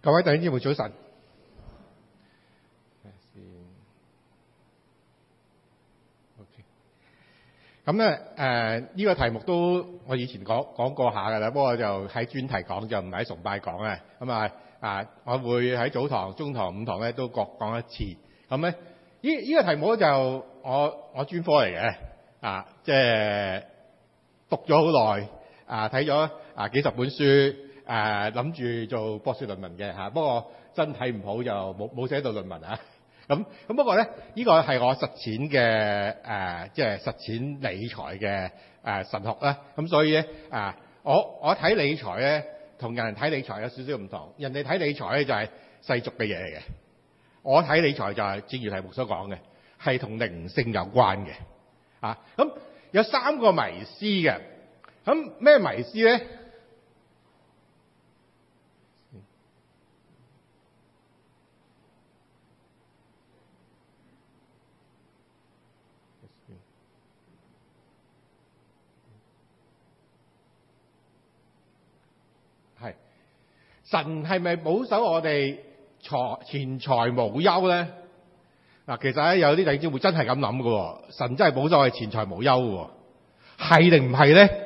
各位弟兄姊妹早晨。咁咧呢個題目都我以前講過下㗎啦，不過就喺專題講，就唔係喺崇拜講嘅。咁我會喺早堂、中堂、午堂咧都各講一次。咁咧呢個題目就我專科嚟嘅，即係讀咗好耐，睇咗幾十本書，諗住做博士論文嘅嚇，不過身體唔好就冇寫到論文啊。咁不過咧，呢個係我實踐嘅即係實踐理財嘅神學啦。咁所以咧我睇理財咧，同人睇理財有少少唔同。人哋睇理財咧就係世俗嘅嘢嚟嘅，我睇理財就係正如題目所講嘅，係同靈性有關嘅。咁有3個迷思嘅。咁咩迷思咧？係神係咪保守我哋錢財無憂咧？其實咧有啲弟兄姊妹真係咁諗嘅喎，神真係保守我哋錢財無憂嘅喎，係定唔係咧？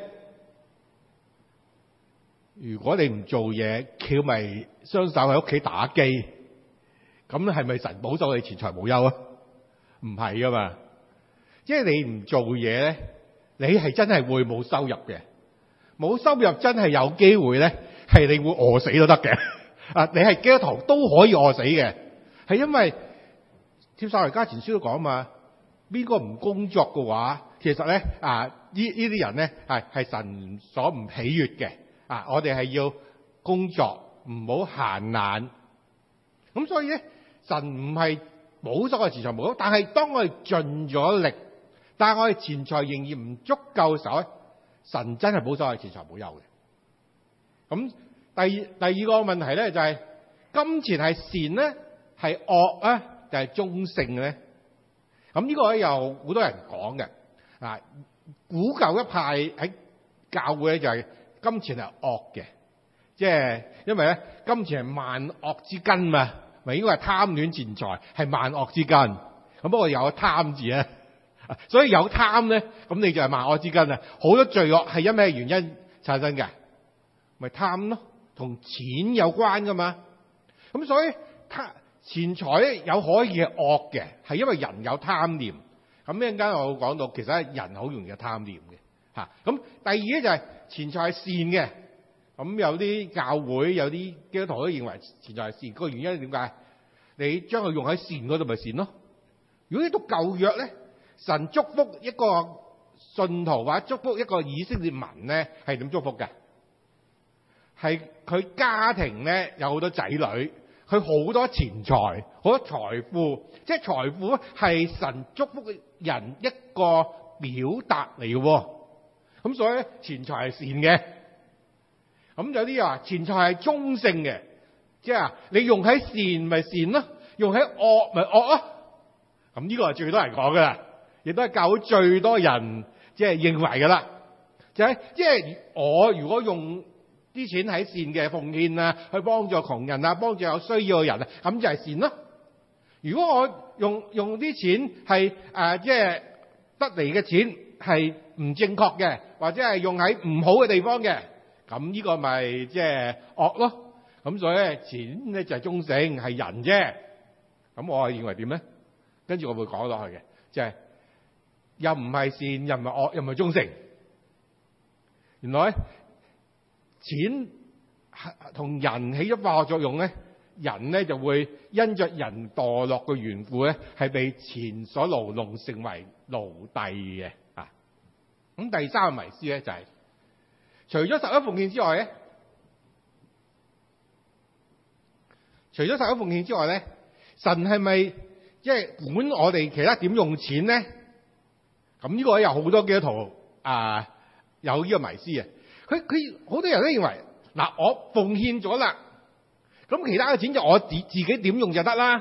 如果你唔做嘢，翹埋雙手喺屋企打機，咁係咪神保守我哋錢財無憂啊？唔係噶嘛，即係你唔做嘢咧，你係真係會冇收入嘅，冇收入真係有機會咧。係你會餓死都得嘅，你係基督徒都可以餓死嘅，係因為帖撒羅尼迦前書都講嘛，邊個唔工作嘅話，其實咧呢啲人咧係神所唔喜悅嘅，我哋係要工作，唔好閒懶。咁所以咧，神唔係保守我哋錢財無憂，但係當我哋盡咗力，但係我哋錢財仍然唔足夠嘅時候咧，神真係保守我哋錢財無憂嘅。咁第二個問題咧就係金錢係善咧，係惡咧，就係中性咧？咁呢個咧有好多人講嘅。古舊一派喺教會咧就係金錢係惡嘅，即係因為咧金錢係萬惡之根嘛，咪應該係貪戀錢財係萬惡之根。咁不過有貪字咧，所以有貪咧，咁你就係萬惡之根啊！好多罪惡係因咩原因產生嘅？咪貪咯，同錢有關噶嘛。咁所以錢財咧有可以係惡嘅，係因為人有貪念。咁一陣間我會講到，其實人好容易有貪念嘅。咁第二咧就係錢財係善嘅。咁有啲教會有啲基督徒都認為錢財係善，個原因係點解？你將佢用喺善嗰度咪善咯。如果你讀舊約咧，神祝福一個信徒或者祝福一個以色列民咧，係點祝福嘅？係佢家庭咧有好多仔女，佢好多錢財，好多財富，即係財富係神祝福嘅人一個表達嚟嘅。咁所以咧，錢財係善嘅。咁有啲話錢財係中性嘅，即係你用喺善咪善咯，用喺惡咪惡咯。咁呢個係最多人講噶啦，亦都係教會最多人即係認為噶啦。就係即係我如果用啲錢喺善嘅奉獻啊，去幫助窮人啊，幫助有需要嘅人啊，咁就係善咯。如果我用啲錢係即係得嚟嘅錢係唔正確嘅，或者係用喺唔好嘅地方嘅，咁呢個咪即係惡咯。咁所以咧，錢咧就係中性，係人啫。咁我係認為點咧？跟住我會講落去嘅，就係又唔係善，又唔係惡，又唔係中性。原來錢同人起咗化學作用咧，人咧就會因着人墮落嘅緣故咧，係被錢所奴弄，成為奴隸嘅。咁第三個迷思咧就係，除咗十一奉獻之外咧，神係咪即係管我哋其他點用錢咧？咁呢個有好多基督徒有呢個迷思啊！佢好多人都認為嗱，我奉獻咗啦，咁其他嘅錢就我自己點用就得啦，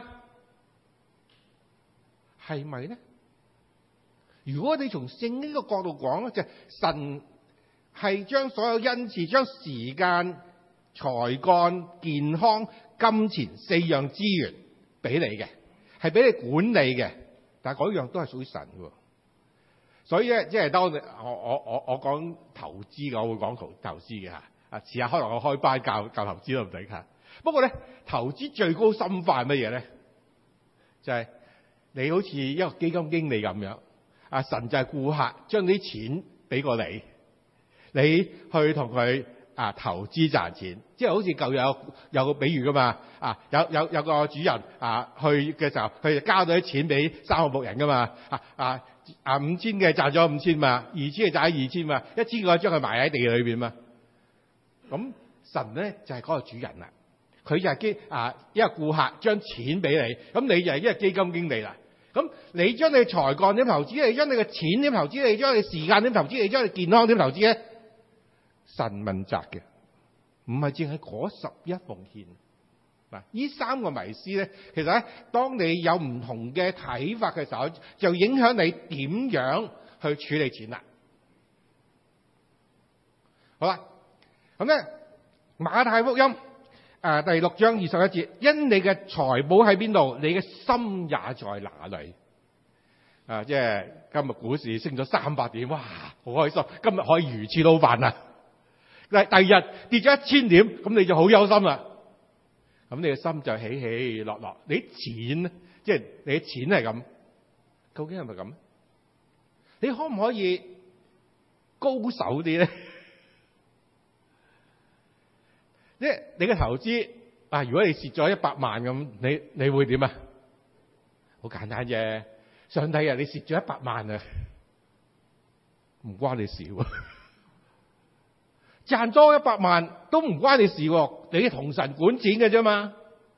係咪咧？如果你從聖經嘅角度講咧，就係神係將所有恩賜、將時間、才幹、健康金錢4樣資源俾你嘅，係俾你管理嘅，但係嗰樣都係屬於神嘅。所以咧，即係當我講投資嘅，我會講投資嘅嚇。遲下可能我開班教投資都唔使㗎。不過咧，投資最高深化係乜嘢咧？就係你好似一個基金經理咁樣，神就係顧客，將啲錢俾過你，你去同佢投資賺錢，即係好似舊日有個比喻噶嘛，有個主人去嘅時候，佢就交咗啲錢俾3個牧人噶嘛，5000嘅賺咗5000嘛，2000嘅賺咗2000嘛，1000嘅將佢埋喺地裏邊嘛。咁神咧就係嗰個主人啦，佢就係一個顧客將錢俾你，咁你就係一個基金經理啦。咁你將你嘅才幹點投資，你將你嘅錢點投資，你將你時間點投資，你將你健康點投資咧？神問責嘅，唔係淨係嗰11奉獻。嗱，呢3個迷思咧，其實咧，當你有唔同嘅睇法嘅時候，就影響你點樣去處理錢啦。好啦，咁咧馬太福音第6章21節，因你嘅財寶喺邊度，你嘅心也在哪裏。即係今日股市升咗300點，哇，好開心！今日可以魚翅撈飯啦。第二日跌咗1000點，咁你就好憂心啦。咁你嘅心就起起落落。你啲錢，即係你嘅錢係咁，究竟係咪咁？你可唔可以高手啲咧？即係你嘅投資如果你蝕咗100萬咁，你會點啊？好簡單啫，上帝你蝕咗100萬啊，唔關你事喎。賺多100萬都唔關你事喎，你同神管錢嘅啫嘛。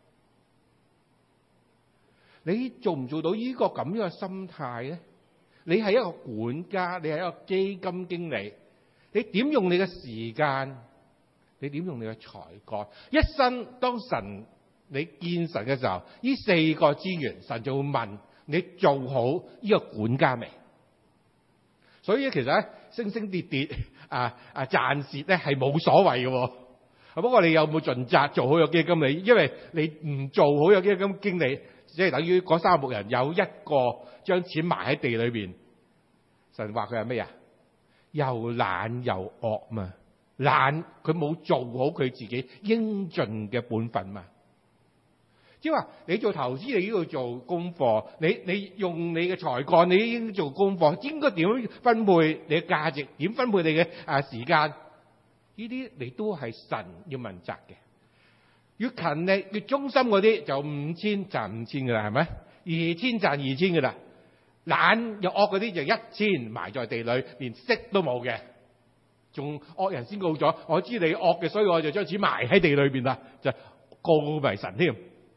你做唔做到呢個咁樣嘅心態咧？你係一個管家，你係一個基金經理，你點用你嘅時間？你點用你嘅才幹？一生當神你見神嘅時候，呢4個資源，神就會問你做好呢個管家未？所以其實咧，升升跌跌賺蝕咧係冇所謂嘅。不過你有冇盡責做好個基金經理？因為你唔做好個基金經理，即係等於嗰3個牧人有一個將錢埋喺地裏邊。神話佢係咩啊？又懶又惡嘛。懶，佢冇做好佢自己應盡嘅本分嘛。即係話你做投資，你都要做功課，你用你嘅才幹，你應該做功課，應該點分配你嘅價值，點分配你嘅時間，呢啲你都係神要問責嘅。越勤力越忠心嗰啲就5000賺5000㗎啦，係咪？2000賺2000㗎啦。懶又惡嗰啲就1000埋在地裏，連息都冇嘅。仲惡人先告咗，我知你惡嘅，所以我就將錢埋喺地裏邊啦，就告埋神添。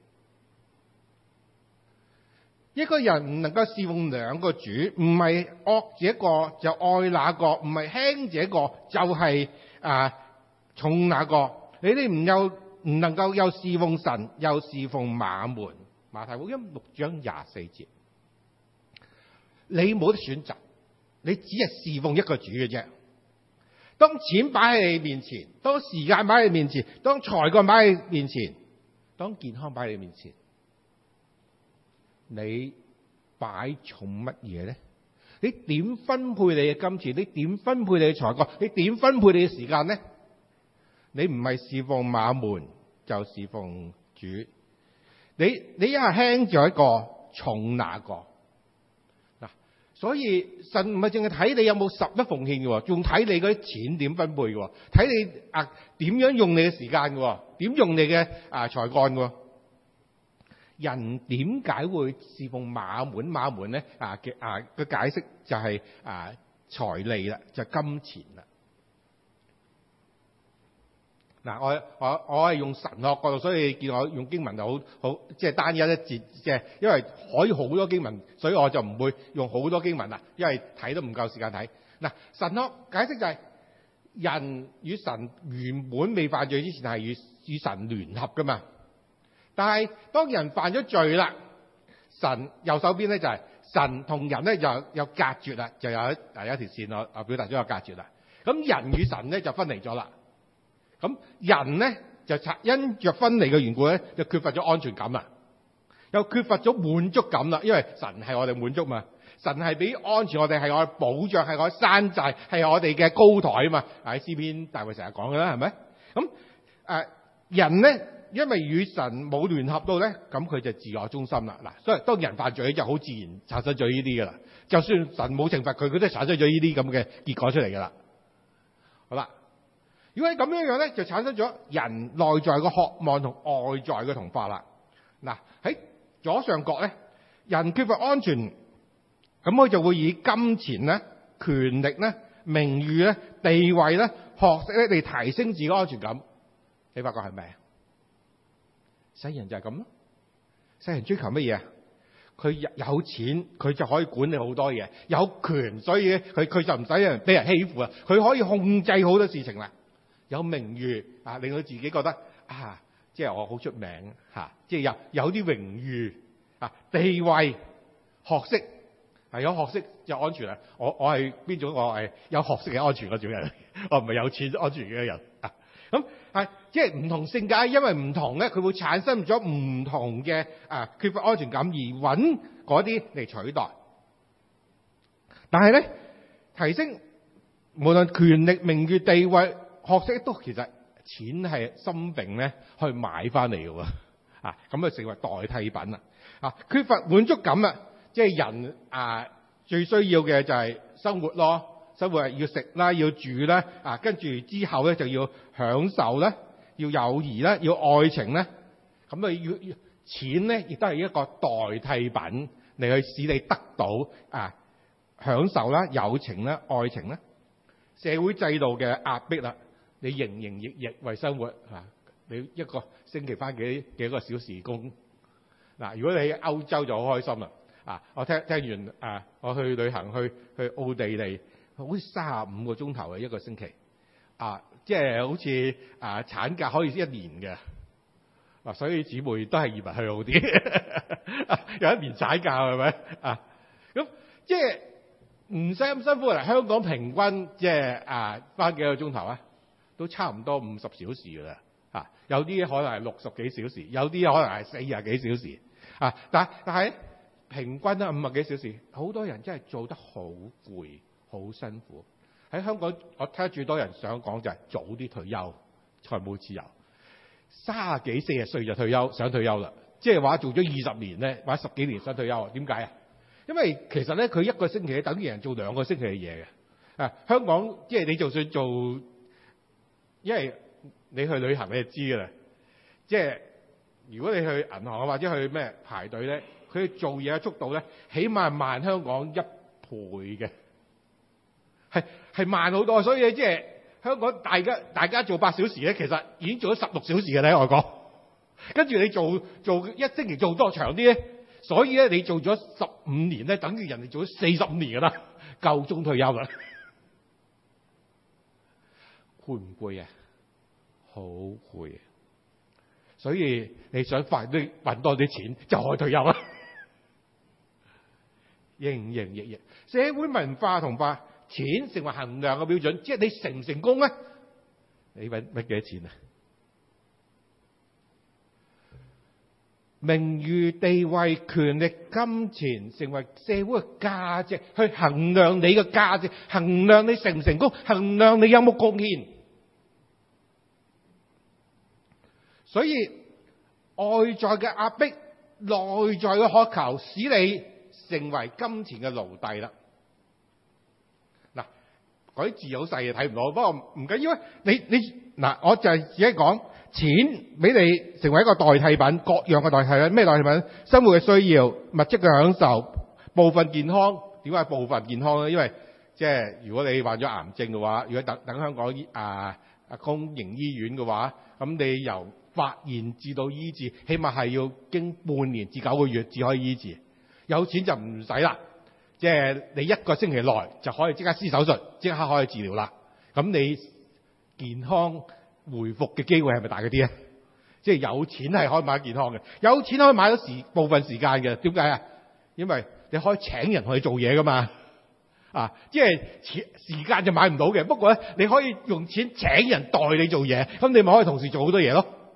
一個人唔能夠侍奉2個主，唔係惡這個就愛那個，唔係輕這個就係重那個。你哋唔能夠又侍奉神又侍奉馬門。馬太福音6章24節，你冇得選擇，你只係侍奉一個主嘅啫。當錢擺喺你面前，當時間擺喺你面前，當才幹擺喺你面前，當健康擺喺你面前，你擺重乜嘢咧？你點分配你嘅金錢？你點分配你嘅才幹？你點分配你嘅時間咧？你唔係侍奉馬門，就侍奉主。你一係輕咗一個，重那個。所以神唔係淨係睇你有冇11奉獻嘅，仲睇你嗰啲錢點分配嘅，睇你點樣用你嘅時間嘅，點用你嘅才幹嘅。人點解會侍奉馬門？馬門咧個解釋就係財利啦，就係金錢啦。嗱，我係用神學角度，所以你見我用經文就好即係單一節，即係因為可以好多經文，所以我就唔會用好多經文啦，因為睇都唔夠時間睇。嗱，神學解釋就係人與神原本未犯罪之前係與神聯合噶嘛，但係當人犯咗罪啦，神右手邊咧就係神同人咧就有隔絕啦，就有一條線我表達咗有隔絕啦。咁人與神咧就分離咗啦。咁人咧就因着分離嘅緣故咧，就缺乏咗安全感啦，又缺乏咗滿足感啦。因為神係我哋滿足嘛，神係俾安全我哋，係我嘅保障，係我嘅山寨，係我哋嘅高台啊嘛。喺詩篇大衛成日講嘅啦，係咪？咁人咧，因為與神冇聯合到咧，咁佢就自我中心啦。嗱，所以當人犯罪就好自然產生咗呢啲噶啦。就算神冇懲罰佢，佢都產生咗呢啲咁嘅結果出嚟噶啦。好啦，如果係咁樣咧，就產生咗人內在嘅渴望同外在嘅同化啦。嗱，喺左上角咧，人缺乏安全，咁佢就會以金錢咧、權力咧、名譽咧、地位咧、學識咧嚟提升自己嘅安全感。你發覺係咪啊？世人就係咁咯。世人追求乜嘢啊？佢有錢，佢就可以管理好多嘢；有權，所以佢就唔使俾人欺負啦。佢可以控制好多事情啦。有名譽啊，令到自己覺得啊，即係我好出名嚇，即係有啲榮譽啊、地位、學識係有學識就安全啦。我係邊種？我係有學識嘅安全嗰種人，我唔係有錢安全嘅人啊。咁係即係唔同性格，因為唔同咧，佢會產生咗唔同嘅缺乏安全感，而揾嗰啲嚟取代。但係咧，提升無論權力、名譽、地位、學識，都其實錢係心病咧去買翻嚟嘅喎。咁啊成為代替品啦。缺乏滿足感啊，即係人最需要嘅就係生活咯。生活係要食啦，要住啦，跟住之後咧就要享受啦，要友誼啦，要愛情咧，咁要錢咧，亦都係一個代替品嚟去使你得到享受啦、友情啦、愛情啦。社會制度嘅壓迫啦，你營營役役為生活你一個星期返幾個小時工嗱。如果你喺歐洲就好開心啦，我聽完我去旅行去奧地利。好似35個鐘頭嘅一個星期，即係好似產假可以1年嘅，所以姊妹都係移民去好啲，有1年產假係咪？咁即係唔使咁辛苦啦。香港平均即係返幾個鐘頭都差唔多50小時㗎啦。有啲可能係60幾小時，有啲可能係40幾小時。但係平均都50幾小時，好多人真係做得好攰。好辛苦喺香港，我聽最多人想講就係早啲退休，財務自由。30幾40歲就退休，想退休啦，即係話做咗20年咧，或者10幾年想退休。點解啊？因為其實咧，佢一個星期等於人做2個星期嘅嘢嘅。香港即係你就算做，因為你去旅行你就知㗎啦。即係如果你去銀行或者去咩排隊咧，佢做嘢嘅速度咧，起碼慢香港1倍嘅。係慢好多，所以即係香港大家做8小時咧，其實已經做咗16小時嘅喺外國。跟住你做一星期做多長啲咧，所以咧你做咗15年咧，等於人哋做咗45年噶啦，夠鐘退休啦。攰唔攰啊？好攰啊！所以你想快啲搵多啲錢就可以退休啦。營營役役，社會文化同化。錢成為衡量嘅標準，即係你成唔成功咧？你搵幾多錢啊？名譽、地位、權力、金錢成為社會嘅價值，去衡量你嘅價值，衡量你成唔成功，衡量你有冇貢獻。所以外在嘅壓迫，內在嘅渴求，使你成為金錢嘅奴隸啦。嗰啲字好細嘅，睇唔到，不過唔緊要啊。我就係自己講，錢俾你成為一個代替品，各樣嘅代替品。咩代替品？生活嘅需要、物質嘅享受、部分健康。點解部分健康咧？因為即係如果你患咗癌症嘅話，如果等香港公營醫院嘅話，咁你由發現至到醫治，起碼係要經半年至9個月至可以醫治。有錢就唔使啦。即係你1個星期內就可以即刻施手術，即刻可以治療啦。咁你健康回復嘅機會係咪大嗰啲啊？即係有錢係可以買健康嘅，有錢可以買到部分時間嘅。點解啊？因為你可以請人去做嘢噶嘛。即係時間就買唔到嘅。不過咧，你可以用錢請人代你做嘢，咁你咪可以同時做好多嘢咯。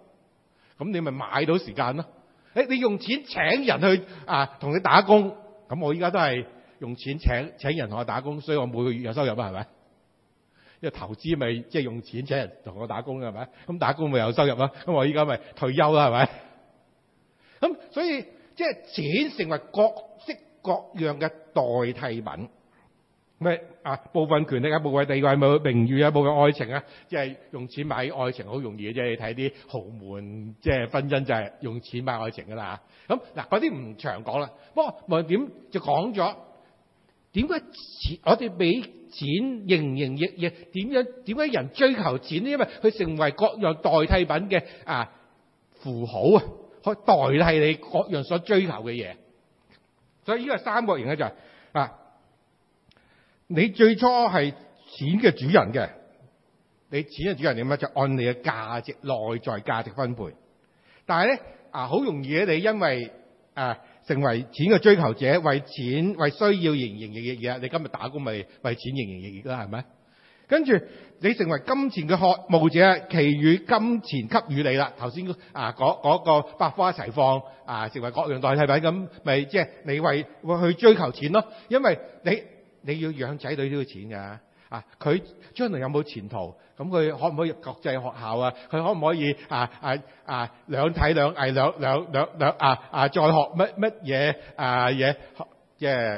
咁你咪買到時間咯。你用錢請人去同你打工，咁我依家都係用錢請人同我打工，所以我每個月有收入啊，係咪？因為投資咪即係用錢請人同我打工嘅，係咪？咁打工咪有收入啦。咁我依家咪退休啦，係咪？咁所以即係錢成為各式各樣嘅代替品。咩部分權力啊，部分地位，冇名譽啊，部分愛情啊，即係用錢買愛情好容易嘅啫。你睇啲豪門即係婚姻就係用錢買愛情噶啦。咁嗱嗰啲唔長講啦。不過無論點就講咗點解我哋俾錢營營役役，點解人追求錢呢？因為佢成為各樣代替品嘅符號啊，可以代替你各樣所追求嘅嘢。所以呢個三角形咧就係你最初係錢嘅主人嘅，你錢嘅主人點咧？就按你嘅價值、內在價值分配。但係咧好容易你因為成為錢嘅追求者，為錢為需要營營役役，你今日打工咪為錢營營役役啦，係咪？跟住你成為金錢嘅渴慕者，其餘金錢給予你啦。頭先嗰個百花一齊放成為各樣代替品，咁咪即係你為去追求錢咯。因為你要養仔女都要錢㗎。佢將來有冇前途？咁佢可唔可以入國際學校啊？佢可唔可以兩體兩藝兩再學乜嘢嘢？即係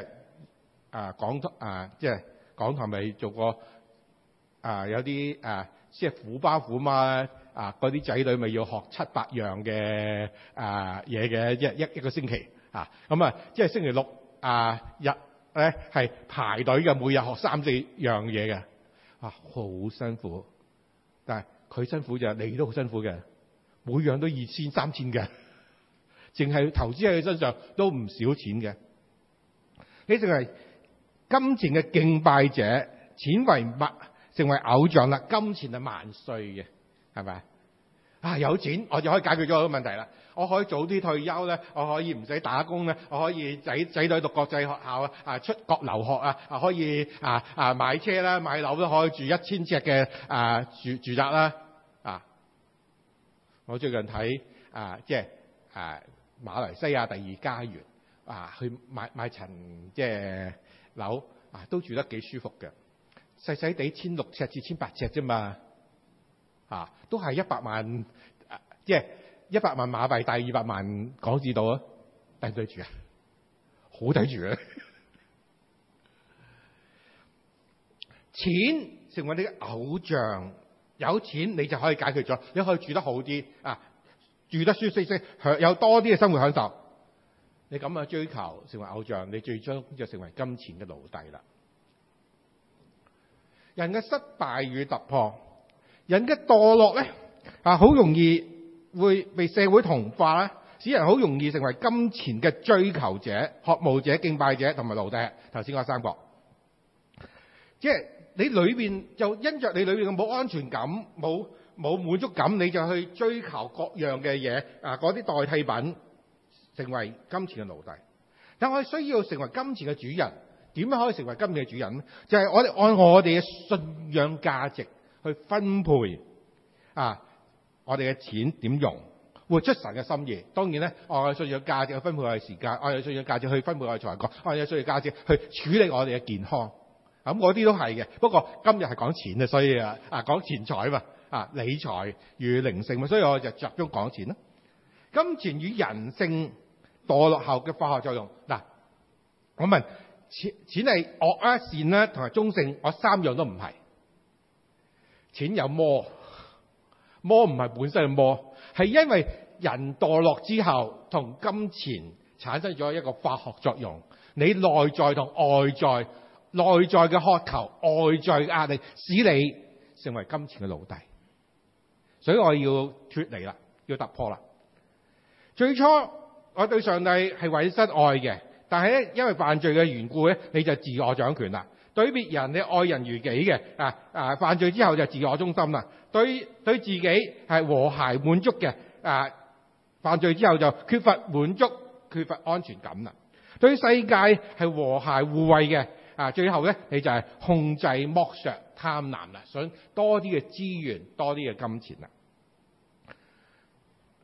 即係港台咪做過有啲即係虎爸虎媽嗰啲仔女咪要學7-8樣嘅嘢嘅一個星期咁即係星期六日咧係排隊嘅，每日學3-4樣嘢嘅好辛苦。但係佢辛苦就你都好辛苦嘅，每樣都2000-3000嘅，淨係投資喺佢身上都唔少錢嘅。你成為金錢嘅敬拜者，錢為物成為偶像啦。金錢係萬歲嘅，係咪有錢我就可以解決咗好多問題啦。我可以早啲退休咧，我可以唔使打工咧，我可以仔女讀國際學校出國留學可以買車啦、買樓都可以住1000尺嘅住宅啦。我最近睇即係馬來西亞第二家園去買層即係樓都住得幾舒服嘅，細細地1600尺至1800尺啫嘛都係100萬即係100萬馬幣，大200萬港紙度抵唔抵住好抵住錢成為你嘅偶像，有錢你就可以解決咗，你可以住得好啲住得舒適有多啲嘅生活享受。你咁追求成為偶像，你最終就成為金錢嘅奴隸啦。人嘅失敗與突破，人嘅墮落咧好容易會被社會同化啦，使人好容易成為金錢嘅追求者、渴慕者、敬拜者同埋奴隸。頭先嗰三個，即係你裏邊就因着你裏邊嘅冇安全感、冇滿足感，你就去追求各樣嘅嘢嗰啲代替品，成為金錢嘅奴隸。但我哋需要成為金錢嘅主人，點樣可以成為金錢嘅主人呢？就係我哋按我哋嘅信仰價值去分配我哋嘅錢點用，活出神嘅心意。當然咧，我哋需要價值去分配我哋時間，我哋需要價值去分配我哋財國，我哋需要價值去處理我哋嘅健康。咁嗰啲都係嘅。不過今日係講錢啊，所以講錢財嘛理財與靈性嘛，所以我就集中講錢啦。金錢與人性墮落後嘅化學作用。我問錢係惡啊、善啦同埋中性，我3樣都唔係。錢有魔唔係本身嘅魔，係因為人墮落之後同金錢產生咗一個化學作用。你內在同外在，內在嘅渴求，外在嘅壓力，使你成為金錢嘅奴隸。所以我要脫離啦，要突破啦。最初我對上帝係委身愛嘅，但係咧因為犯罪嘅緣故咧，你就自我掌權啦。對別人你愛人如己嘅犯罪之後就自我中心啦。對自己係和諧滿足嘅犯罪之後就缺乏滿足，缺乏安全感啦。對世界係和諧互惠嘅最後咧你就係控制剝削貪婪啦，想多啲嘅資源，多啲嘅金錢啦。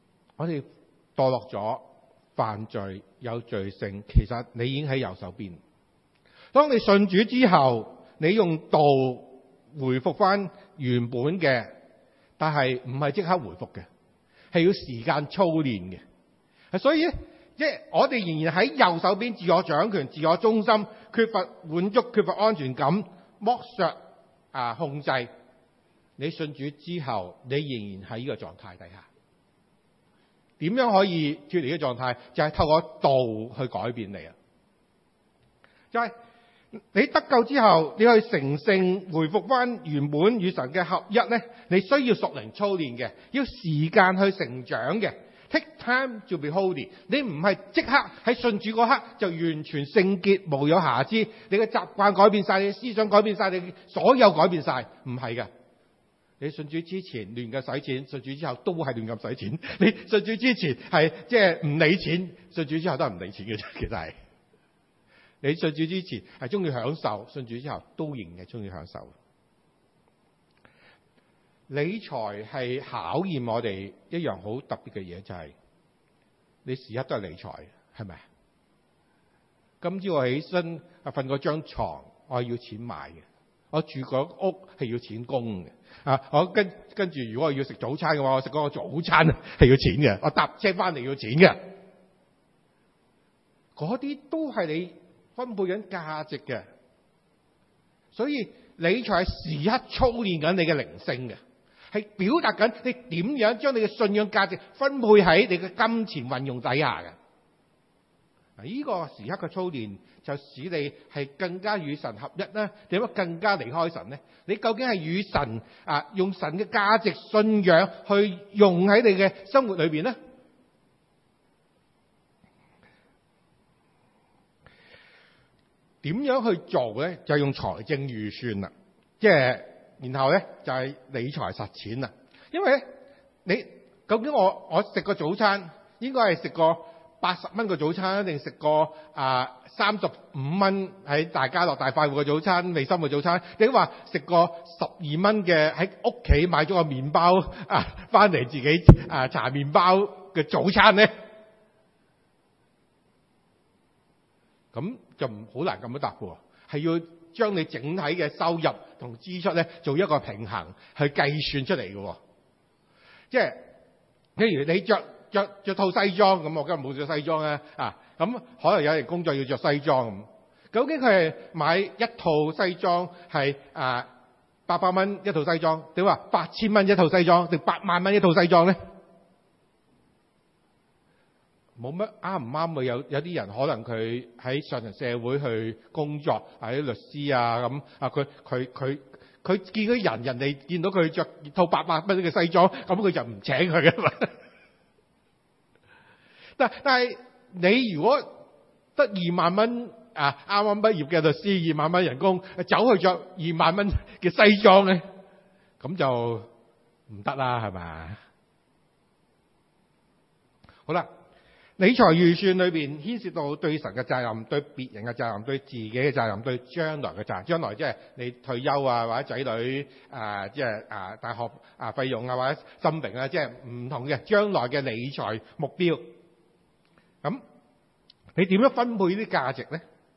我哋墮落咗，犯罪有罪性，其實你已經喺右手邊。當你信主之後，你用道回復翻原本嘅，但係唔係即刻回復嘅，係要時間操練嘅。所以咧，即係我哋仍然喺右手邊，自我掌權、自我中心，缺乏滿足、缺乏安全感、剝削控制。你信主之後，你仍然喺呢個狀態底下。點樣可以脫離呢個狀態？就係透過道去改變你啊！就係你得救之後，你去成聖，回復翻原本與神嘅合一咧，你需要屬靈操練嘅，要時間去成長嘅。Take time to be holy。你唔係即刻喺信主嗰刻就完全聖潔無有瑕疵，你嘅習慣改變晒，你嘅思想改變晒，你所有改變晒，唔係嘅。你信主之前亂咁使錢，信主之後都係亂咁使錢。你信主之前係即係唔理錢，信主之後都係唔理錢嘅啫。其實係你信主之前係中意享受，信主之後都仍然係中意享受。理財係考驗我哋一樣好特別嘅嘢，就係你時刻都係理財，係咪？今朝我起身瞓嗰張床，我係要錢買嘅。我住嗰屋係要錢供嘅。我跟住如果我要食早餐嘅話，我食嗰個早餐係要錢嘅。我搭車翻嚟要錢嘅。嗰啲都係你分配緊價值嘅。所以理財係時刻操練緊你嘅靈性嘅，係表達緊你點樣將你嘅信仰價值分配喺你嘅金錢運用底下嘅。呢個時刻嘅操練就使你係更加與神合一啦。點解更加離開神呢？你究竟係與神用神嘅價值信仰去用喺你嘅生活裏邊呢？點樣去做呢？就係用財政預算啦，即係然後呢就係理財實踐啦。因為呢，你究竟我食個早餐應該係食個80蚊個早餐，定食個35蚊喺大家樂大快活嘅早餐、美心嘅早餐，定話食個12蚊嘅喺屋企買咗個麵包翻嚟自己搽麵包嘅早餐呢？咁就好難咁樣答嘅，係要將你整體嘅收入同支出咧做一個平衡去計算出嚟嘅。即係譬如你着套西裝咁，我今日冇着西裝咧咁可能有人工作要着西裝咁。究竟佢係買一套西裝係800蚊一套西裝，定話8000蚊一套西裝，定8萬蚊一套西裝咧？冇乜啱唔啱嘅。有啲人可能佢喺上層社會去工作，係啲律師咁佢見到人哋見到佢着套800蚊嘅西裝，咁佢就唔請佢嘅嘛。但係你如果得2萬蚊啱啱畢業嘅律師，2萬蚊人工，走去着2萬蚊嘅西裝咧，咁就唔得啦，係咪？好啦，理財預算裏邊牽涉到對神嘅責任、對別人嘅責任、對自己嘅責任、對將來嘅責任。將來即係你退休或者仔女即係大學費用或者生病即係唔同嘅將來嘅理財目標。咁你點樣分配呢啲價值咧？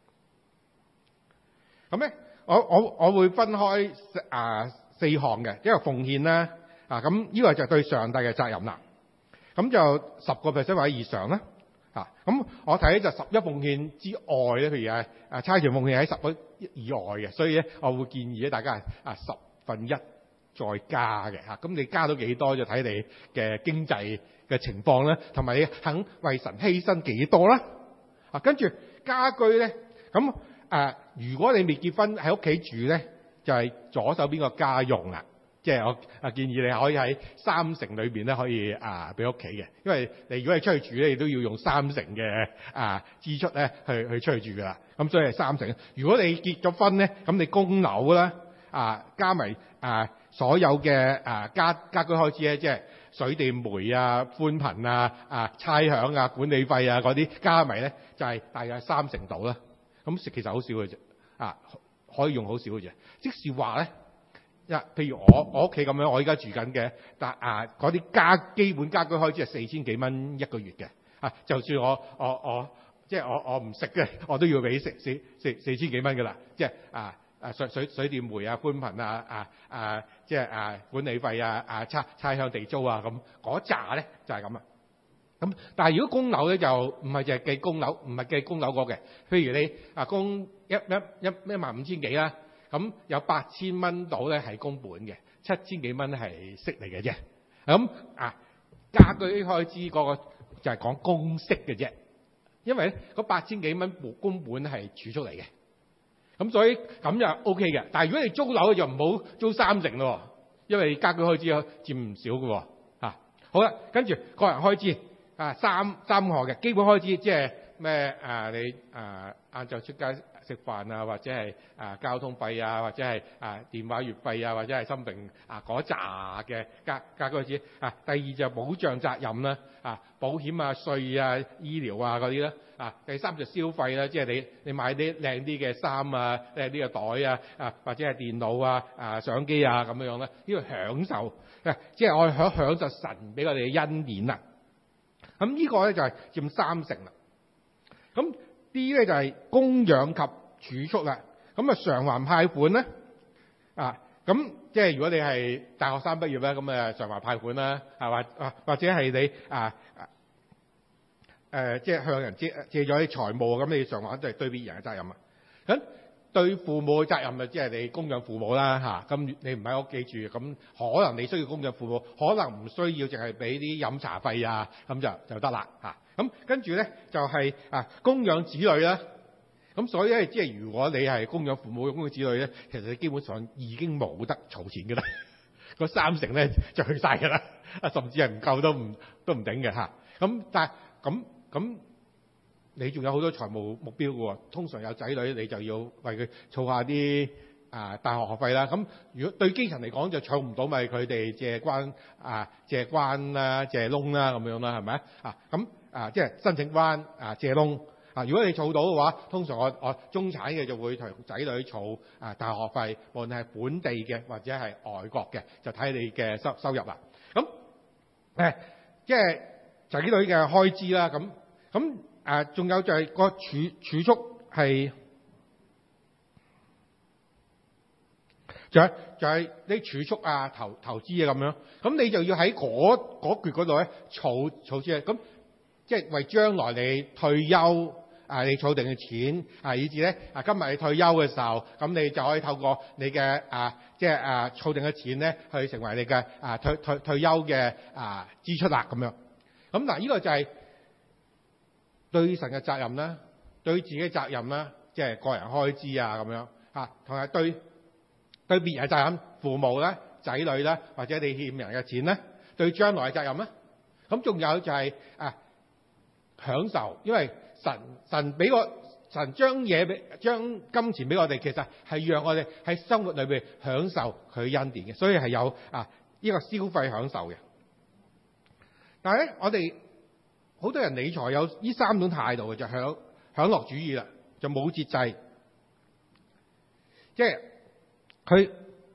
咁咧，我會分開4項嘅，一個奉獻啦，咁呢個就對上帝嘅責任啦。咁就10% 或者以上啦。咁我睇就11奉獻之外咧，譬如差傳奉獻喺10以外嘅，所以咧我會建議咧大家係1/10再加嘅。咁你加到幾多就睇你嘅經濟嘅情況啦，同埋你肯為神犧牲幾多啦。跟住家居咧，咁如果你未結婚喺屋企住咧，就係左手邊個家用啦。即係我建議你可以喺30%裏邊咧可以俾屋企嘅，因為你如果係出去住咧，你都要用30%嘅支出咧去出去住噶啦。咁所以係30%。如果你結咗婚咧，咁你供樓啦加埋所有嘅家居開支咧，即係水電煤寬頻差餉管理費嗰啲加埋咧，就係大約30%度啦。咁其實好少嘅啫，可以用好少嘅啫。即是話咧， 譬如我屋企咁樣，我而家住緊嘅，但嗰啲基本家居開支係4000幾蚊一個月嘅，就算我即係我唔食嘅，我都要俾4000幾蚊噶啦，即係水電煤啊、寬頻即係管理費差餉地租啊，咁嗰扎咧就係咁啊。咁但係如果供樓咧就唔係淨係計供樓，唔係計供樓嗰嘅。譬如你供15000幾啦，咁有8000蚊到咧係供本嘅，7000幾蚊係息嚟嘅啫。咁家居開支嗰個就係講供息嘅啫，因為咧嗰8000幾蚊供本係儲蓄嚟嘅。咁所以咁就 OK 嘅。但係如果你租樓就唔好租30%咯，因為家居開支佔唔少嘅喎。好啦，跟住個人開支三項嘅基本開支，即係咩你晏晝出街食飯啊，或者係交通費啊，或者係電話月費啊，或者係心病嗰扎嘅家居開支。第二就保障責任啦，保險啊、稅啊、醫療啊嗰啲啦。第三就消費啦，即係你買啲靚啲嘅衫啊、靚啲嘅袋啊，或者係電腦啊、相機啊咁樣啦，呢個享受，即係我享受神俾我哋嘅恩典啦。咁呢個咧就係佔30%啦。咁 D 咧就係供養及儲蓄啦。咁償還派款咧，咁即係如果你係大學生畢業咧，咁償還派款啦，或者係你即係向人借咗啲財務，咁你償還就係對別人嘅責任啊。咁對父母嘅責任即係你供養父母啦，咁你唔喺屋企住，咁可能你需要供養父母，可能唔需要淨係俾啲飲茶費啊，咁就得啦。咁跟住咧就係供養子女啦。咁所以咧，即係如果你係供養父母、供養子女咧，其實你基本上已經冇得儲錢㗎啦。嗰30%咧就去晒㗎啦，甚至係唔夠都唔頂嘅嚇。咁但係咁你仲有好多財務目標㗎喎。通常有仔女，你就要為佢儲下啲大學學費啦。咁如果對基層嚟講就儲唔到，咪佢哋借關啦、借窿啦咁樣啦，係咪咁即係申請關借窿。如果你儲到嘅話，通常我中產嘅就會同仔女儲大學學費，無論係本地嘅或者係外國嘅，就睇你嘅收入啦。咁即係仔女嘅開支啦。咁仲有就係個儲蓄係，就係啲儲蓄投資咁樣。咁你就要喺嗰橛嗰度咧儲錢。咁即係為將來你退休。你儲定嘅錢以至咧今日你退休嘅時候，咁你就可以透過你嘅即係儲定嘅錢咧，去成為你嘅退休嘅支出啦咁樣。咁嗱，呢個就係對神嘅責任啦，對自己嘅責任啦，即係個人開支咁樣同埋對別人嘅責任，父母啦、仔女啦，或者你欠人嘅錢咧，對將來嘅責任啦。咁仲有就係享受，因為神俾神將金錢俾我哋，其實係讓我哋喺生活裏邊享受佢恩典嘅，所以係有呢個消費享受嘅。但係咧，我哋好多人理財有呢3種態度嘅，就享樂主義啦，就冇節制，即係佢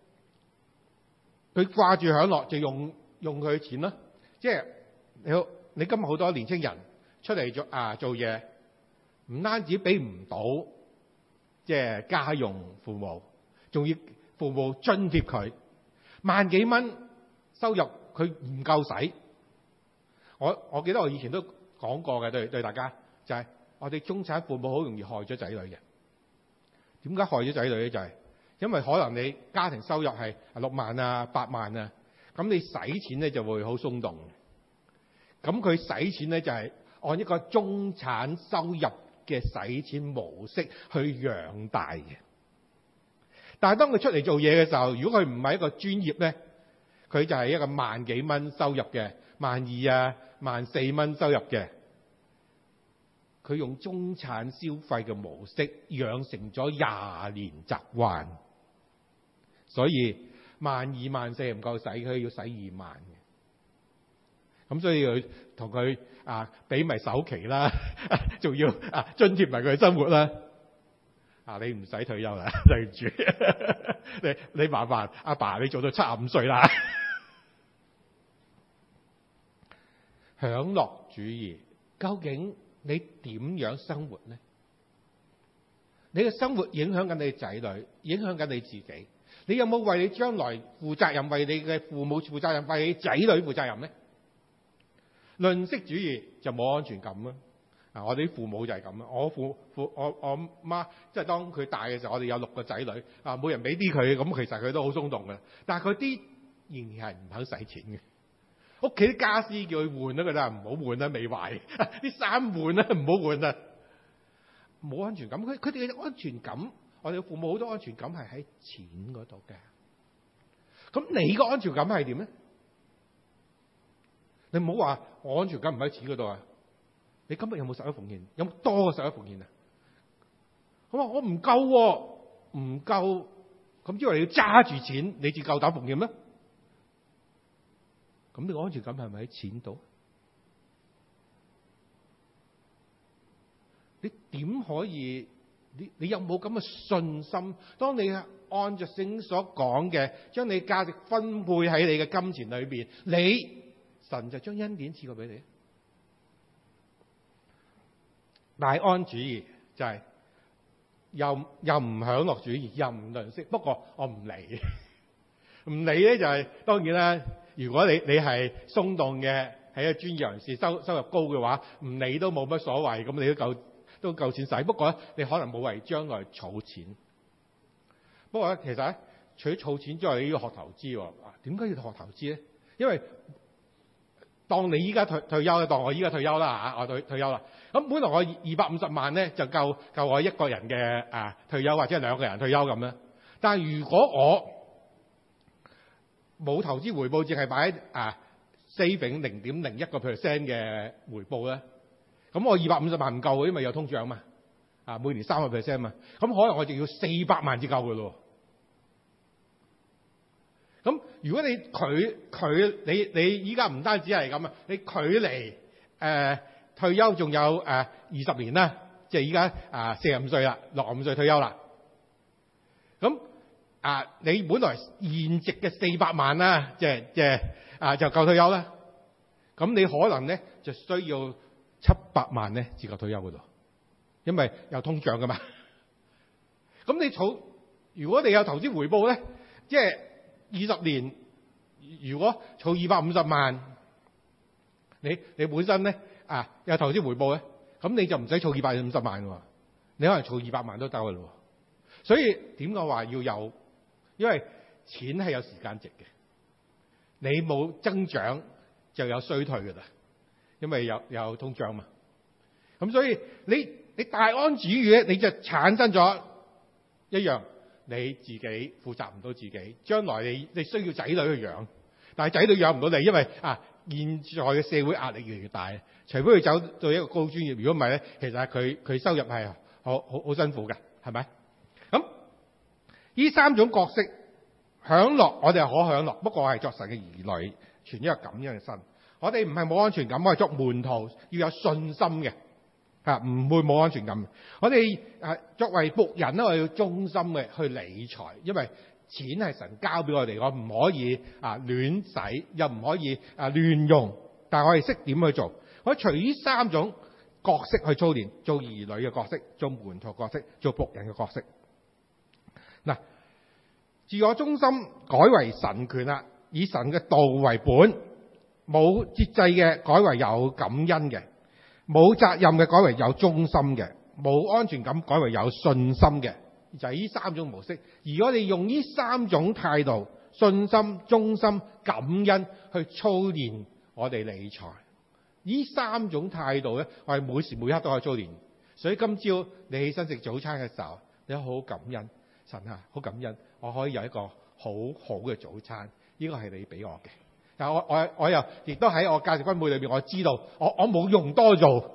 掛住享樂就用佢錢啦。即係你今日好多年青人出嚟做嘢。唔單止俾唔到即係家用父母，仲要父母津貼佢萬幾蚊收入，佢唔夠使。我記得我以前都講過嘅，對大家就係我哋中產父母好容易害咗仔女嘅。點解害咗仔女咧？就係因為可能你家庭收入係6萬8萬咁你使錢咧就會好鬆動。咁佢使錢咧就係按一個中產收入嘅使錢模式去養大嘅。但係當佢出嚟做嘢嘅時候，如果佢唔係一個專業咧，佢就係一個萬幾蚊收入嘅，12,000、14,000蚊收入嘅，佢用中產消費嘅模式養成咗20年習慣，所以12,000、14,000唔夠使，佢要使2萬嘅。咁所以佢同佢俾埋首期啦，仲要津貼埋佢生活啦。 你唔使退休啦，對唔住，你麻煩阿爸，你做到75歲啦。享樂主義，究竟你點樣生活呢？你嘅生活影響緊你仔女，影響緊你自己。你有冇為你將來負責任，為你嘅父母負責任，為你仔女負責任呢？吝嗇主義就冇安全感啦。我哋啲父母就係咁啦。我媽即係當佢大嘅時候，我哋有6個仔女，每人俾啲佢，咁其實佢都好鬆動嘅。但係佢啲仍然係唔肯使錢嘅。屋企啲家私叫佢換啦，佢就唔好換啦，未壞。啲衫換啦，唔好換啦。冇安全感，佢哋嘅安全感，我哋嘅父母好多安全感係喺錢嗰度嘅。咁你個安全感係點咧？你唔好話我安全感唔喺錢嗰度啊！你今日有冇十一奉獻？有冇多過十一奉獻啊？我話我唔夠，唔夠，咁因為你要揸住錢，你至夠膽奉獻咩？咁你個安全感係咪喺錢度？你點可以？你有冇咁嘅信心？當你按着聖經所講嘅，將你價值分配喺你嘅金錢裏邊，神就將恩典賜過俾你。大安主義就係又唔享樂主義，又唔吝嗇。不過我唔理，唔理咧就係當然啦。如果你係鬆動嘅，係一個專業人士，收入高嘅話，唔理都冇乜所謂。咁你都夠錢使。不過咧，你可能冇為將來儲錢。不過咧，其實咧，除咗儲錢之外，你要學投資。點解要學投資咧？因為當你依家退休，當我依家退休啦嚇，我退休啦。咁本來我250萬咧就夠我一個人嘅退休，或者係2個人退休咁啦。但係如果我冇投資回報，淨係擺喺saving 0.01% 嘅回報咧，咁我250萬唔夠，因為有通脹嘛，每年3% 嘛，咁可能我就要400萬至夠嘅咯。咁如果你依家唔單止係咁啊，你距離退休仲有20年啦，即係依家45歲啦，65歲退休啦。咁你本來現值嘅400萬啦，就夠退休啦。咁你可能咧就需要700萬咧至夠退休嗰度，因為有通脹噶嘛。咁你如果你有投資回報咧，即係20年，如果儲250萬，你本身咧有投資回報咧，咁你就唔使儲250萬喎，你可能儲200萬都得嘅咯。所以點解話要有？因為錢係有時間值嘅，你冇增長就有衰退嘅啦，因為有通脹嘛。咁所以你大安主義咧，你就產生咗一樣。你自己負責唔到自己，將來你需要仔女去養，但係仔女養唔到你，因為現在嘅社會壓力越嚟越大，除非佢走到一個高專業，如果唔係咧，其實佢收入係好辛苦嘅，係咪？咁呢3種角色，享樂我哋係可享樂，不過我係作神嘅兒女，存一個咁樣嘅心。我哋唔係冇安全感，我係作門徒要有信心嘅。唔會冇安全感。我哋作為僕人咧，我要忠心嘅去理財，因為錢係神交俾我哋，我唔可以亂使，又唔可以亂用。但係我哋識點去做。我隨呢3種角色去操練，做兒女嘅角色，做門徒角色，做僕人嘅角色。嗱，自我中心改為神權啦，以神嘅道為本，冇節制嘅改為有感恩嘅。冇責任嘅改為有忠心嘅，冇安全感改為有信心嘅，就係呢3種模式。而我哋用呢3種態度，信心、忠心、感恩去操練我哋理財。呢3種態度咧，我哋每時每刻都可以操練。所以今朝你起身食早餐嘅時候，你好好感恩神啊，好感恩我可以有一個好好嘅早餐。呢個係你俾我嘅。但我又亦都喺我價值分配裏邊，我知道我冇用多做。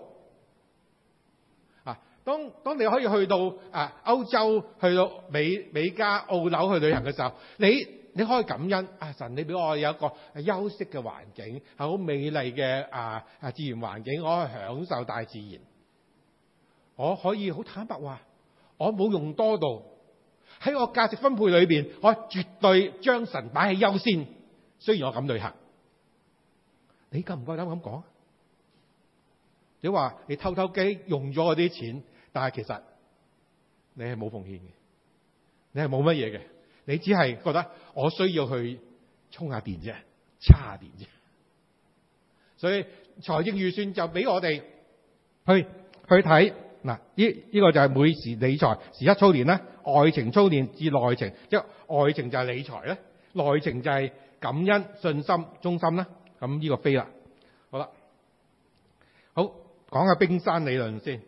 當你可以去到歐洲，去到美加澳紐去旅行嘅時候，你可以感恩神，你俾我有一個休息嘅環境，係好美麗嘅自然環境，我可以享受大自然。我可以好坦白話， 我冇用多到喺我價值分配裏邊，我絕對將神擺喺優先。雖然我咁旅行，你夠唔夠膽咁講？你話你偷偷雞用咗我啲錢，但係其實你係冇奉獻嘅，你係冇乜嘢嘅，你只係覺得我需要去充下電啫，叉下電啫。所以財政預算就俾我哋去睇嗱，呢個就係每時理財時刻操練啦，外情操練至內情，即係外情就係理財咧，內情就係感恩、信心、忠心啦。咁呢個飛啦，好啦，好講下冰山理論先。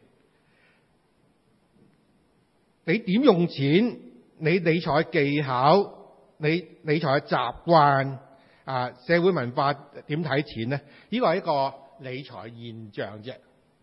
你點用錢？你理財技巧，你理財嘅習慣啊，社會文化點睇錢咧？呢個係一個理財現象啫。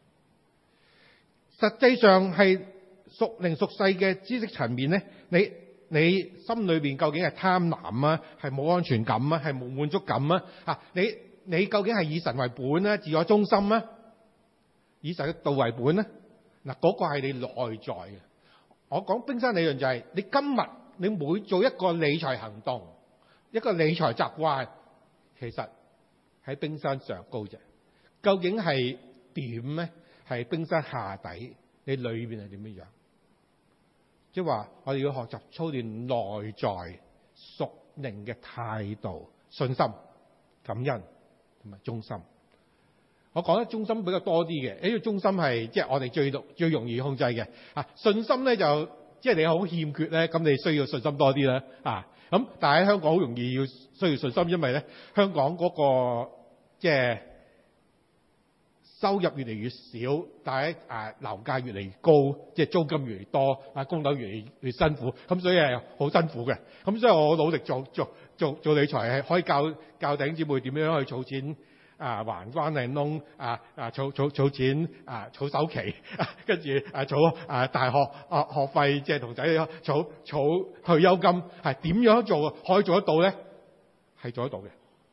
實際上係屬靈屬世嘅知識層面咧，你心裏邊究竟係貪婪啊，係冇安全感啊，係冇滿足感啊？你究竟係以神為本咧，自我中心啊，以神嘅道為本咧？嗱，嗰個係你內在嘅。我講冰山理論就係你今日你每做一個理財行動，一個理財習慣，其實喺冰山上高啫。究竟係點咧？係冰山下底，你裏邊係點樣樣？即係話我哋要學習操練內在屬靈嘅態度、信心、感恩同埋忠心。我講得忠心比較多啲嘅，呢個忠心係即係我哋最容易控制嘅。信心咧就即係你好欠缺咧，咁你需要信心多啲啦。咁但係喺香港好容易要需要信心，因為咧香港嗰個即係收入越嚟越少，但係樓價越嚟越高，即係租金越嚟越多，供樓越嚟越辛苦，咁所以係好辛苦嘅。咁所以我努力做理財，係可以教弟兄姊妹點樣去儲錢。還關係窿儲錢儲首期，跟住儲大學學費，即係同仔儲退休金，係點樣做可以做得到咧？係做得到嘅。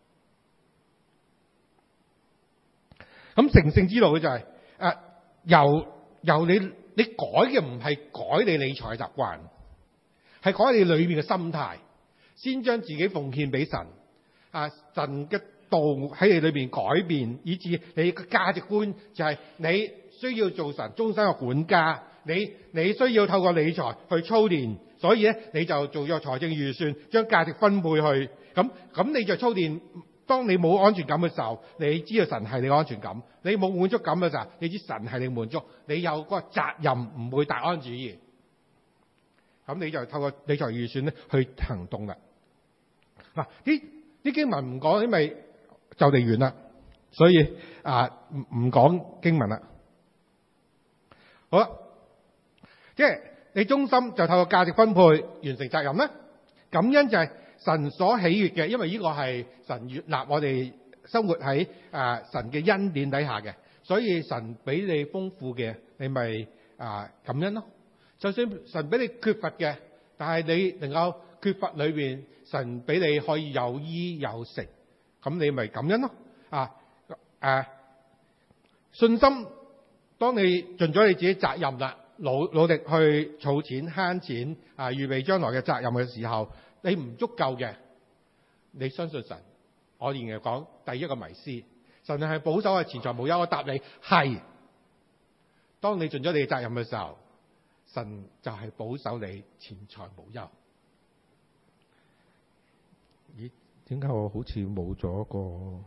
咁成聖之道嘅就係由你改嘅唔係改你理財嘅習慣，係改你裏面嘅心態，先將自己奉獻俾神。神嘅道喺你裏邊改變，以致你嘅價值觀就係你需要做神終身嘅管家，你需要透過理財去操練，所以咧你就做咗財政預算，將價值分配去，咁你就操練。當你冇安全感嘅時候，你知道神係你嘅安全感；你冇滿足感嘅時候，你知神係你滿足。你有個責任，唔會大安旨意。咁你就透過理財預算咧去行動啦。嗱，啲經文唔講，因為就嚟完啦，所以唔講經文啦。好啦，即係你忠心就透過價值分配完成責任啦。感恩就係神所喜悅嘅，因為呢個係神悅納我哋生活喺神嘅恩典底下嘅，所以神俾你豐富嘅，你咪感恩咯。就算神俾你缺乏嘅，但係你能夠缺乏裏邊，神俾你可以有衣有食，咁你咪感恩咯。信心，當你盡咗你自己責任啦，努力去儲錢慳錢預備將來嘅責任嘅時候，你唔足夠嘅，你相信神。我仍然講第一個迷思，神係保守嘅錢財無憂。我答你係，當你盡咗你嘅責任嘅時候，神就係保守你錢財無憂。咦？點解我好似冇咗個？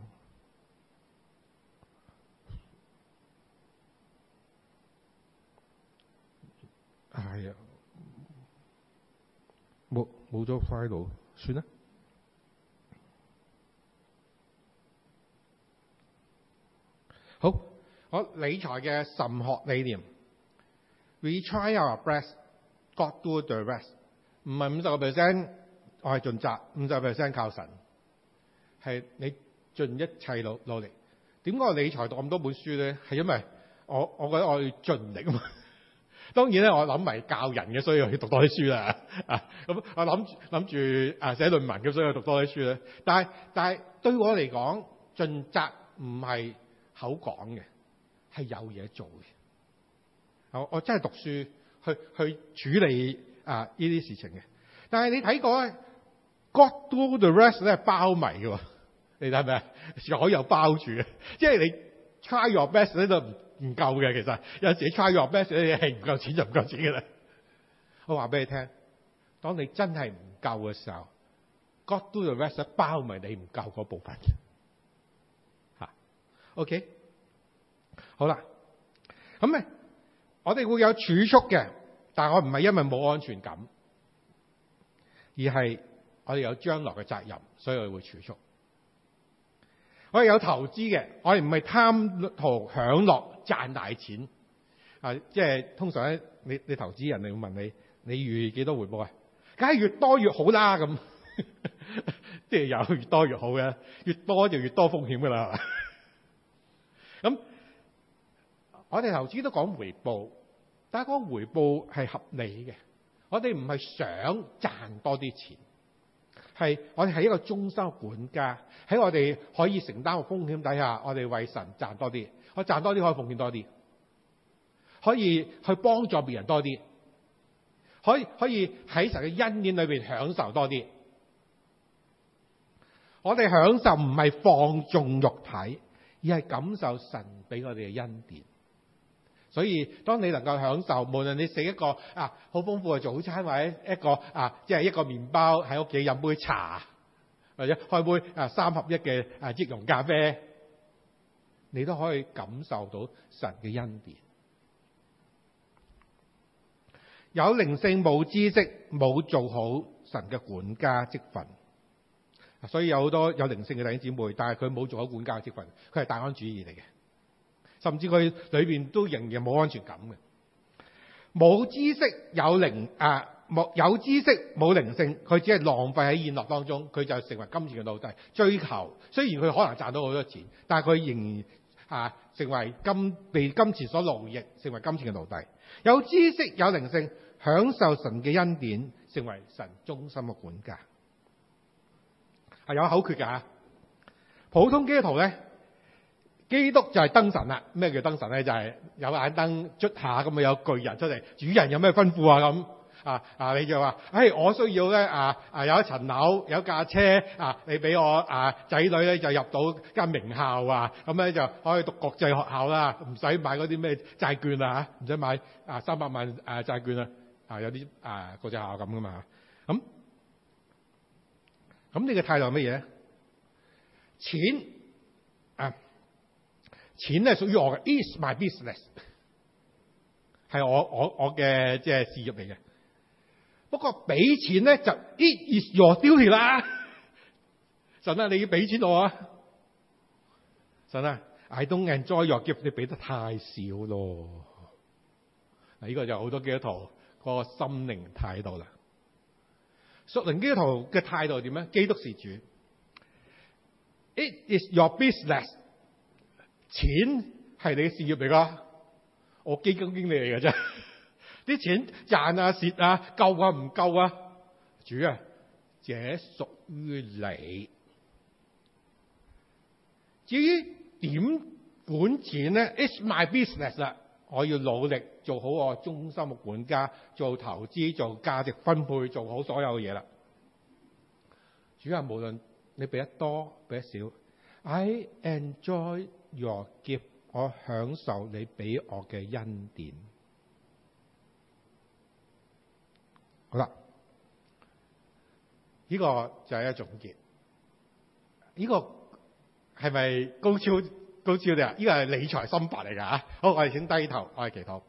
係啊，冇咗 file， 算啦。好，我理財嘅神學理念 ，We try our best, God do the rest。唔係50%，我係盡責，50% 靠神。係你盡一切努力。點解我理財讀咁多本書咧？係因為我覺得我要盡力啊嘛。當然咧，我諗埋教人嘅，所以我要讀多啲書啦。咁我諗住寫論文咁，所以我讀多啲書咧。但係對我嚟講，盡責唔係口講嘅，係有嘢做嘅。我真係讀書處理呢啲事情嘅。但係你睇過咧 ，God do the rest 咧係包迷嘅喎，你睇係咪啊？所有包住嘅，即係你 try your best 咧都唔夠嘅。其實有陣時 try your best 咧係唔夠錢就唔夠錢嘅啦。我話俾你聽，當你真係唔夠嘅時候 ，God do the rest 包埋你唔夠嗰部分嚇。OK， 好啦，咁咧我哋會有儲蓄嘅，但係我唔係因為冇安全感，而係我哋有將來嘅責任，所以我哋會儲蓄。我哋有投資嘅，我哋唔係貪圖享樂賺大錢啊！即係通常咧，你投資人哋會問你預幾多回報啊？梗係越多越好啦，咁即係有越多越好嘅，越多就越多風險噶啦。咁我哋投資都講回報，但係嗰個回報係合理嘅。我哋唔係想賺多啲錢，係我哋係一個忠心管家，喺我哋可以承擔嘅風險底下，我哋為神賺多啲，我賺多啲可以奉獻多啲，可以去幫助別人多啲，可以喺神嘅恩典裏邊享受多啲。我哋享受唔係放縱肉體，而係感受神俾我哋嘅恩典。所以當你能夠享受，無論你食一個好豐富嘅早餐，或者一個即係一個麵包，喺屋企飲杯茶，或者開杯3合1嘅即溶咖啡，你都可以感受到神嘅恩典。有靈性冇知識，冇做好神嘅管家職分。所以有好多有靈性嘅弟兄姊妹，但係佢冇做好管家嘅職分，佢係大安主義嚟嘅，甚至佢裏邊都仍然冇安全感嘅。冇知識有知識冇靈性，佢只係浪費喺宴樂當中，佢就成為金錢嘅奴隸。追求雖然佢可能賺到好多錢，但係佢仍然成為被金錢所奴役，成為金錢嘅奴隸。有知識有靈性，享受神嘅恩典，成為神忠心嘅管家。係有口訣㗎。普通基督徒咧，基督就係燈神啦。咩叫燈神咧？就係有眼燈捽下咁啊，有巨人出嚟，主人有咩吩咐啊？咁你就話，我需要咧有一層樓，有架車你俾我仔女咧就入到間名校咁咧就可以讀國際學校啦，唔使買嗰啲咩債券啊，唔使買300萬債券有啲國際學校咁噶嘛。咁你嘅態度係乜嘢？錢咧屬於我嘅 ，is my business， 係我嘅即係事業嚟嘅。不過俾錢咧就 it is your duty 啦。神啊，你要俾錢我啊！神啊 ，I don't enjoy your gift， 你俾得太少咯。呢個就好多基督徒個心靈態度啦。屬靈基督徒嘅態度係點咧？基督是主 ，it is your business。錢係你嘅事業嚟噶，我基金經理嚟嘅啫。啲錢賺蝕夠唔夠啊？主啊，這屬於你。至於點管錢咧 ，it's my business 啦。我要努力做好我忠心嘅管家，做投資，做價值分配，做好所有嘅嘢啦。主啊，無論你俾得多俾得少 ，I enjoy your gift， 我享受你俾我嘅恩典。好啦，呢個就係一個總結。呢個係咪高超啲啊？呢個係理財心法嚟㗎嚇。好，我哋請低頭，我哋祈禱。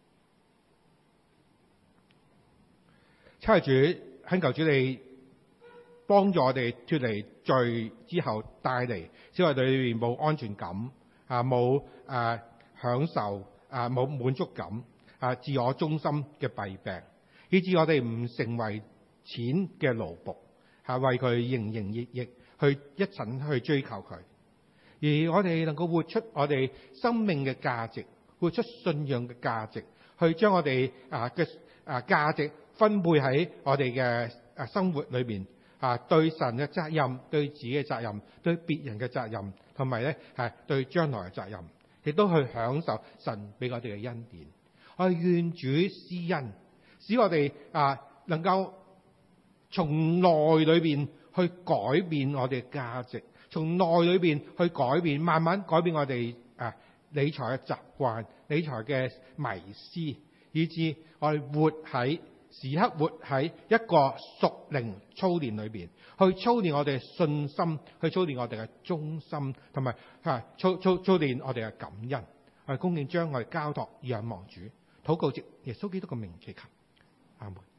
親愛主，懇求主你幫助我哋脫離罪之後帶嚟，使我哋裏面冇安全感冇享受冇滿足感自我中心嘅弊病，以致我哋唔成為錢嘅奴僕為佢營營役役去一陣去追求佢，而我哋能夠活出我哋生命嘅價值，活出信仰嘅價值，去將我哋嘅價值分配喺我哋嘅生活裏面對神嘅責任，對自己嘅責任，對別人嘅責任，同埋咧對將來嘅責任，亦都去享受神俾我哋嘅恩典。 我哋願主施恩，使我哋能夠從內裏邊去改變我哋嘅價值，從內裏邊去改變，慢慢改變我哋理財嘅習慣、理財嘅迷思，以致我哋時刻活喺一個屬靈操練裏邊，去操練我哋嘅信心，去操練我哋嘅忠心，同埋操練我哋嘅感恩。我哋恭敬將我哋交託仰望主，禱告藉耶穌基督嘅名祈求，阿門。